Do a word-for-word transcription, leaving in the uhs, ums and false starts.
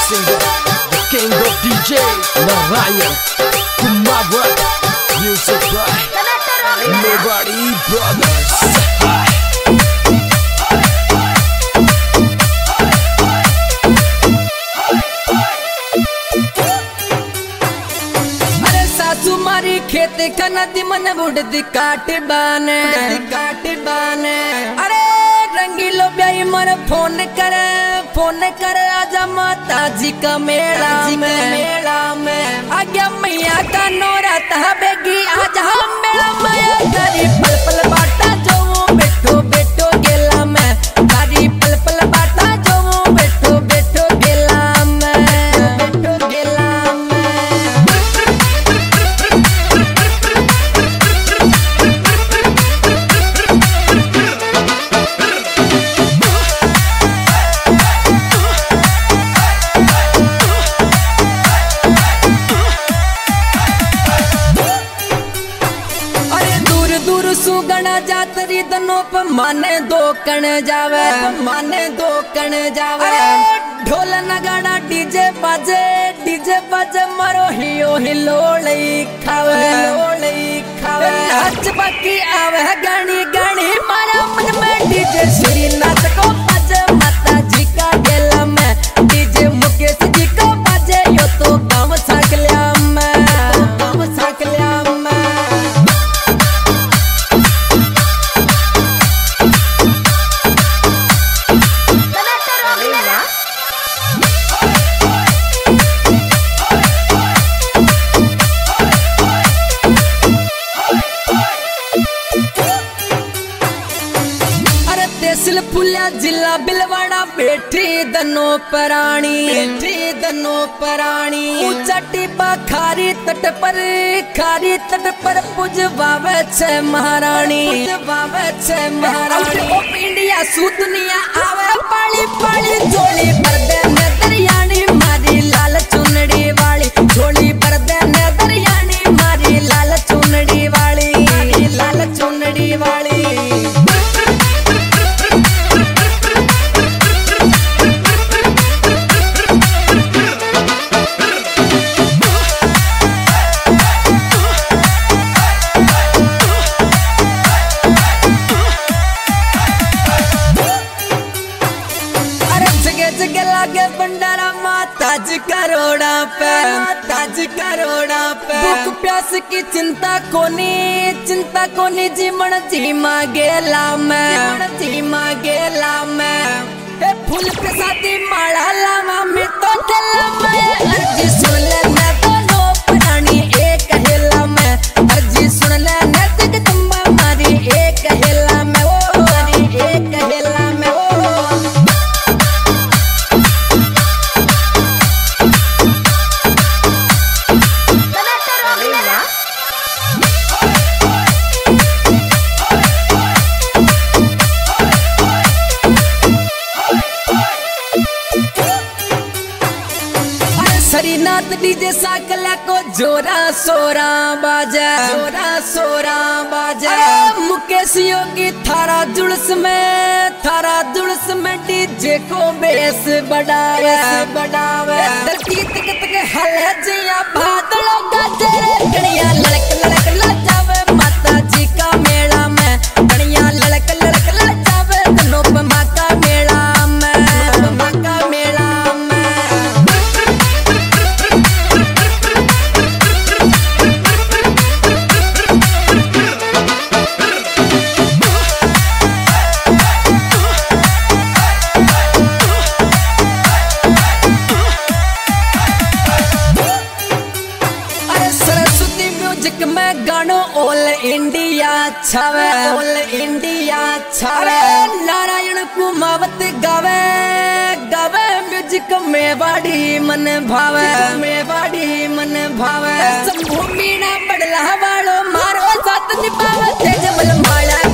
singer, the king of D J, Narayan Kumawat, music by Mewari Brothers. तुम्हारी खेत का नदी मन बुढ़ती काट बाने काट बाने अरे रंगीलो ब्याई मन फोन करे फोन करे आजा माता जी का मेला में मेला में आज्ञा मैया का नोरा तहा बेगी आजा हम मेला माया करी पल पल बाटा जो बैठो बैठो गेला में करी पल पल बाटा जो बैठो बैठो गेला में बैठो गेला सुगना जातरी दनों पर माने दो कण जावे माने दो कण जावे ढोल नगाड़ा डीजे बाजे डीजे बाजे मारो हियो हिलोलई खावे लोलई खावे नाच बाकी आवे गानी गानी मारा मन में डीजे श्री नाच को बाजे माता जी का गेला में डीजे मुकेश जी का बाजे यो तो गाँव साक लिया मैं गाँव साक लिया मैं तहसील फुलिया जिला बिलवाड़ा बैठी दनो परानी बैठी दनो परानी ऊंचा टिब्बा खारी तट पर खारी तट पर पुजवावे छे महारानी पुजवावे छे महारानी ऑफ इंडिया सु दुनिया आवे पाली पाली झोली पर्दे में दरियानी मारी लाल चुनड़ी वाली झोली पर्दे में दरियानी मारी लाल चुनड़ी वाली लाल चुनड़ी वाली लागे भंडारा माता जी करोड़ा पे माता जी करोड़ा पे भूख प्यास की चिंता कोनी चिंता कोनी जीवन जी मांगेला मैं जी मांगेला मैं ए फूल के साथी माला लावा में तो चला मैं अर्जी सुन ले मैं तो नो प्राणी एक हेला मैं अर्जी सुन ले नैतिक तुम्बा मारी एक हेला मैं ओ मारी एक हेला मैं ओ श्रीनाथ डीजे साकला को जोरा सोरा बाजा जोरा सोरा बाजा मुकेश योगी थारा जुलूस में थारा जुलूस में डीजे को बेस बढ़ावे बढ़ावे धरती तक तक हल जिया बादलों का तेरे गड़िया लड़क लड़क लजावे माता जी का मेला में गड़िया लड़क लड़क लजावे दोनों पे माँ का मेला में माँ का मेला में गानो ऑल इंडिया छावे ऑल इंडिया छावे नारायण कुमावत गावे गावे म्यूजिक मेवाड़ी मन भावे मेवाड़ी मन भावे शंभू मीना बड़ला वालो मारो साथ निभावे तेज बल माला